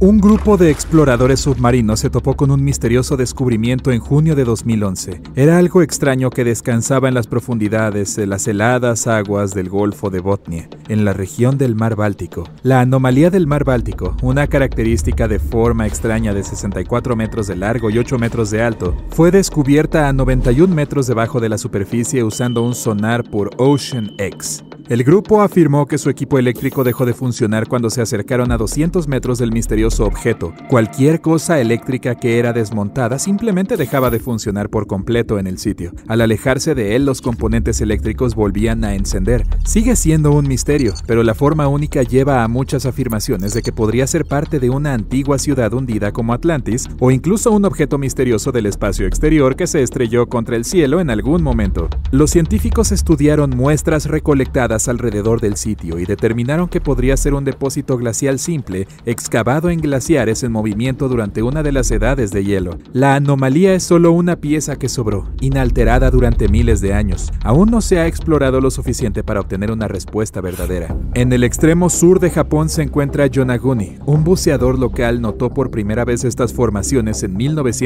Un grupo de exploradores submarinos se topó con un misterioso descubrimiento en junio de 2011. Era algo extraño que descansaba en las profundidades de las heladas aguas del Golfo de Botnia, en la región del Mar Báltico. La anomalía del Mar Báltico, una característica de forma extraña de 64 metros de largo y 8 metros de alto, fue descubierta a 91 metros debajo de la superficie usando un sonar por OceanX. El grupo afirmó que su equipo eléctrico dejó de funcionar cuando se acercaron a 200 metros del misterioso objeto. Cualquier cosa eléctrica que era desmontada simplemente dejaba de funcionar por completo en el sitio. Al alejarse de él, los componentes eléctricos volvían a encender. Sigue siendo un misterio, pero la forma única lleva a muchas afirmaciones de que podría ser parte de una antigua ciudad hundida como Atlantis, o incluso un objeto misterioso del espacio exterior que se estrelló contra el cielo en algún momento. Los científicos estudiaron muestras recolectadas alrededor del sitio y determinaron que podría ser un depósito glacial simple excavado en glaciares en movimiento durante una de las edades de hielo. La anomalía es solo una pieza que sobró, inalterada durante miles de años. Aún no se ha explorado lo suficiente para obtener una respuesta verdadera. En el extremo sur de Japón se encuentra Yonaguni. Un buceador local notó por primera vez estas formaciones en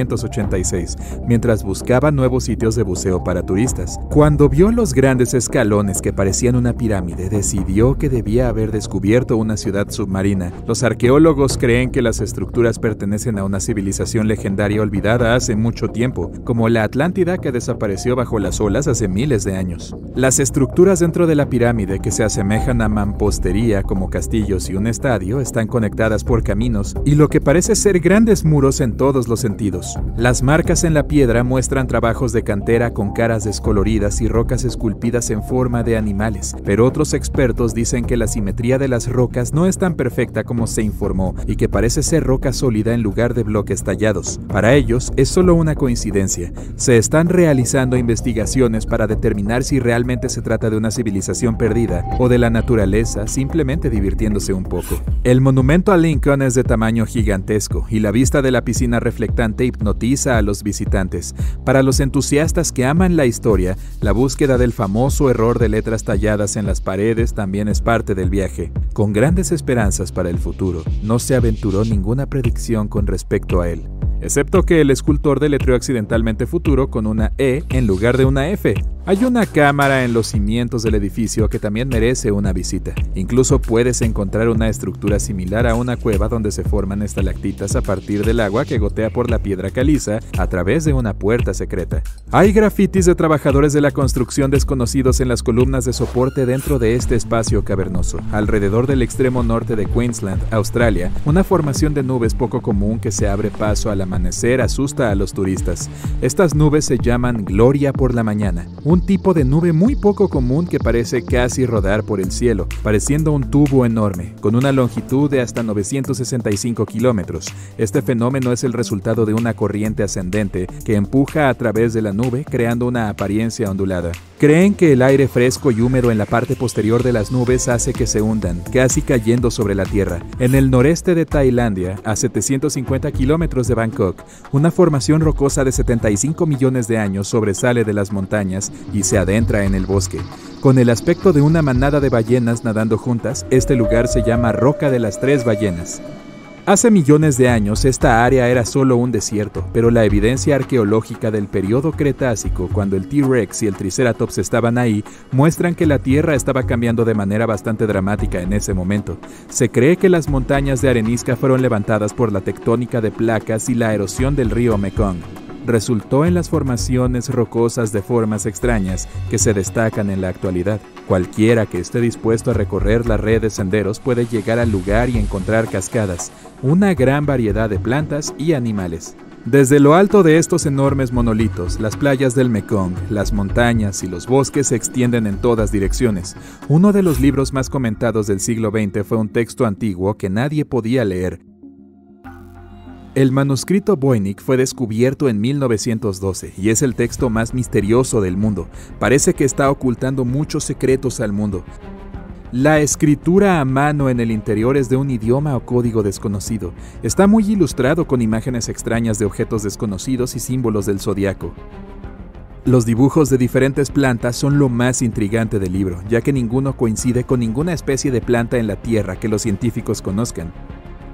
1986, mientras buscaba nuevos sitios de buceo para turistas. Cuando vio los grandes escalones que parecían una pirámide, decidió que debía haber descubierto una ciudad submarina. Los arqueólogos creen que las estructuras pertenecen a una civilización legendaria olvidada hace mucho tiempo, como la Atlántida que desapareció bajo las olas hace miles de años. Las estructuras dentro de la pirámide, que se asemejan a mampostería como castillos y un estadio, están conectadas por caminos y lo que parece ser grandes muros en todos los sentidos. Las marcas en la piedra muestran trabajos de cantera con caras descoloridas y rocas esculpidas en forma de animales. Pero otros expertos dicen que la simetría de las rocas no es tan perfecta como se informó y que parece ser roca sólida en lugar de bloques tallados. Para ellos, es solo una coincidencia. Se están realizando investigaciones para determinar si realmente se trata de una civilización perdida o de la naturaleza simplemente divirtiéndose un poco. El monumento a Lincoln es de tamaño gigantesco y la vista de la piscina reflectante hipnotiza a los visitantes. Para los entusiastas que aman la historia, la búsqueda del famoso error de letras talladas en las paredes también es parte del viaje. Con grandes esperanzas para el futuro, no se aventuró ninguna predicción con respecto a él, excepto que el escultor deletreó accidentalmente futuro con una E en lugar de una F. Hay una cámara en los cimientos del edificio que también merece una visita. Incluso puedes encontrar una estructura similar a una cueva donde se forman estalactitas a partir del agua que gotea por la piedra caliza a través de una puerta secreta. Hay grafitis de trabajadores de la construcción desconocidos en las columnas de soporte dentro de este espacio cavernoso. Alrededor del extremo norte de Queensland, Australia, una formación de nubes poco común que se abre paso al amanecer asusta a los turistas. Estas nubes se llaman gloria por la mañana, un tipo de nube muy poco común que parece casi rodar por el cielo, pareciendo un tubo enorme, con una longitud de hasta 965 kilómetros. Este fenómeno es el resultado de una corriente ascendente que empuja a través de la nube, creando una apariencia ondulada. Creen que el aire fresco y húmedo en la parte posterior de las nubes hace que se hundan, casi cayendo sobre la tierra. En el noreste de Tailandia, a 750 kilómetros de Bangkok, una formación rocosa de 75 millones de años sobresale de las montañas y se adentra en el bosque. Con el aspecto de una manada de ballenas nadando juntas, este lugar se llama Roca de las Tres Ballenas. Hace millones de años esta área era solo un desierto, pero la evidencia arqueológica del periodo Cretácico, cuando el T-Rex y el Triceratops estaban ahí, muestran que la tierra estaba cambiando de manera bastante dramática en ese momento. Se cree que las montañas de arenisca fueron levantadas por la tectónica de placas y la erosión del río Mekong. Resultó en las formaciones rocosas de formas extrañas que se destacan en la actualidad. Cualquiera que esté dispuesto a recorrer la red de senderos puede llegar al lugar y encontrar cascadas, una gran variedad de plantas y animales. Desde lo alto de estos enormes monolitos, las playas del Mekong, las montañas y los bosques se extienden en todas direcciones. Uno de los libros más comentados del siglo XX fue un texto antiguo que nadie podía leer. El manuscrito Voynich fue descubierto en 1912 y es el texto más misterioso del mundo. Parece que está ocultando muchos secretos al mundo. La escritura a mano en el interior es de un idioma o código desconocido. Está muy ilustrado con imágenes extrañas de objetos desconocidos y símbolos del zodiaco. Los dibujos de diferentes plantas son lo más intrigante del libro, ya que ninguno coincide con ninguna especie de planta en la Tierra que los científicos conozcan.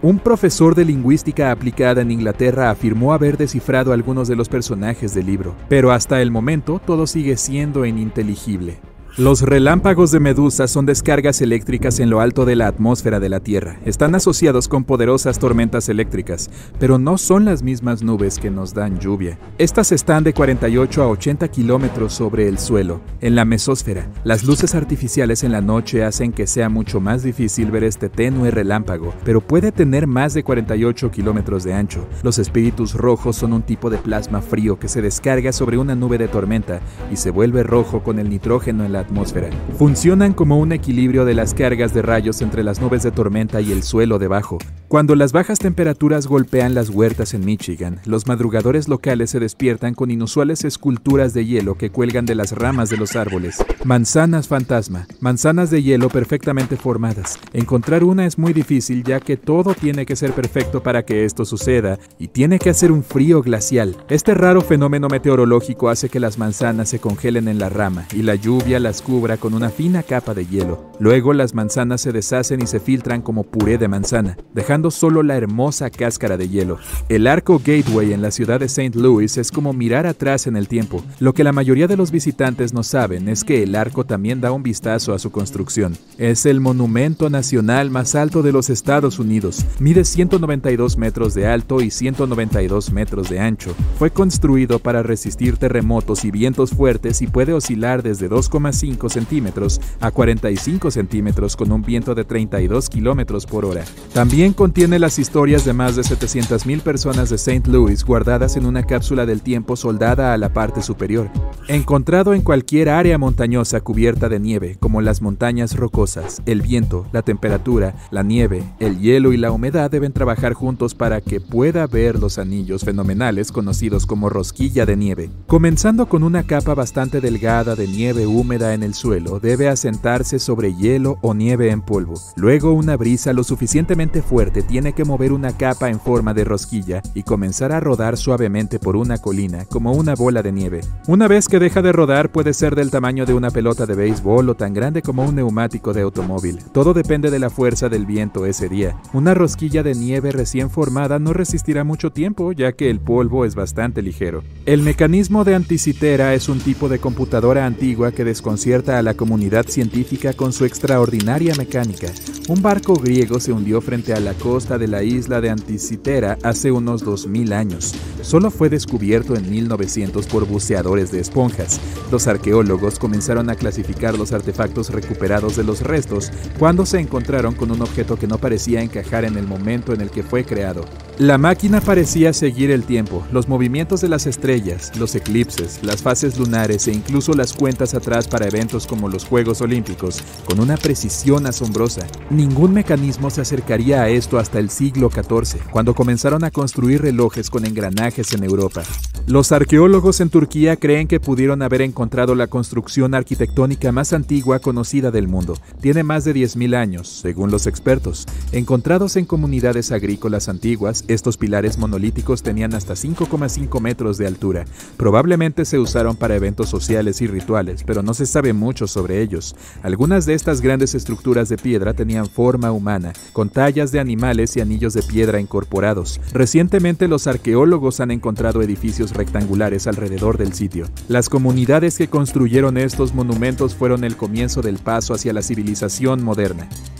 Un profesor de lingüística aplicada en Inglaterra afirmó haber descifrado algunos de los personajes del libro, pero hasta el momento todo sigue siendo ininteligible. Los relámpagos de Medusa son descargas eléctricas en lo alto de la atmósfera de la Tierra. Están asociados con poderosas tormentas eléctricas, pero no son las mismas nubes que nos dan lluvia. Estas están de 48 a 80 kilómetros sobre el suelo. En la mesósfera, las luces artificiales en la noche hacen que sea mucho más difícil ver este tenue relámpago, pero puede tener más de 48 kilómetros de ancho. Los espíritus rojos son un tipo de plasma frío que se descarga sobre una nube de tormenta y se vuelve rojo con el nitrógeno en la atmósfera. Funcionan como un equilibrio de las cargas de rayos entre las nubes de tormenta y el suelo debajo. Cuando las bajas temperaturas golpean las huertas en Michigan, los madrugadores locales se despiertan con inusuales esculturas de hielo que cuelgan de las ramas de los árboles. Manzanas fantasma, manzanas de hielo perfectamente formadas. Encontrar una es muy difícil ya que todo tiene que ser perfecto para que esto suceda y tiene que hacer un frío glacial. Este raro fenómeno meteorológico hace que las manzanas se congelen en la rama y la lluvia las cubra con una fina capa de hielo. Luego las manzanas se deshacen y se filtran como puré de manzana, dejando solo la hermosa cáscara de hielo. El arco Gateway en la ciudad de St. Louis es como mirar atrás en el tiempo. Lo que la mayoría de los visitantes no saben es que el arco también da un vistazo a su construcción. Es el monumento nacional más alto de los Estados Unidos. Mide 192 metros de alto y 192 metros de ancho. Fue construido para resistir terremotos y vientos fuertes y puede oscilar desde 2,5 centímetros a 45 centímetros con un viento de 32 kilómetros por hora. También contiene las historias de más de 700,000 personas de St. Louis guardadas en una cápsula del tiempo soldada a la parte superior. Encontrado en cualquier área montañosa cubierta de nieve, como las montañas rocosas, el viento, la temperatura, la nieve, el hielo y la humedad deben trabajar juntos para que pueda ver los anillos fenomenales conocidos como rosquilla de nieve. Comenzando con una capa bastante delgada de nieve húmeda en el suelo, debe asentarse sobre hielo o nieve en polvo. Luego una brisa lo suficientemente fuerte tiene que mover una capa en forma de rosquilla y comenzar a rodar suavemente por una colina, como una bola de nieve. Una vez que deja de rodar, puede ser del tamaño de una pelota de béisbol o tan grande como un neumático de automóvil. Todo depende de la fuerza del viento ese día. Una rosquilla de nieve recién formada no resistirá mucho tiempo, ya que el polvo es bastante ligero. El mecanismo de Anticitera es un tipo de computadora antigua que desconcierta a la comunidad científica con su extraordinaria mecánica. Un barco griego se hundió frente a la costa de la isla de Anticitera hace unos 2000 años. Solo fue descubierto en 1900 por buceadores de esponjas. Los arqueólogos comenzaron a clasificar los artefactos recuperados de los restos cuando se encontraron con un objeto que no parecía encajar en el momento en el que fue creado. La máquina parecía seguir el tiempo, los movimientos de las estrellas, los eclipses, las fases lunares e incluso las cuentas atrás para eventos como los Juegos Olímpicos, con una precisión asombrosa. Ningún mecanismo se acercaría a esto hasta el siglo XIV, cuando comenzaron a construir relojes con engranajes en Europa. Los arqueólogos en Turquía creen que pudieron haber encontrado la construcción arquitectónica más antigua conocida del mundo. Tiene más de 10.000 años, según los expertos. Encontrados en comunidades agrícolas antiguas, estos pilares monolíticos tenían hasta 5,5 metros de altura. Probablemente se usaron para eventos sociales y rituales, pero no se sabe mucho sobre ellos. Algunas de estas grandes estructuras de piedra tenían forma humana, con tallas de animales y anillos de piedra incorporados. Recientemente los arqueólogos han encontrado edificios rectangulares alrededor del sitio. Las comunidades que construyeron estos monumentos fueron el comienzo del paso hacia la civilización moderna.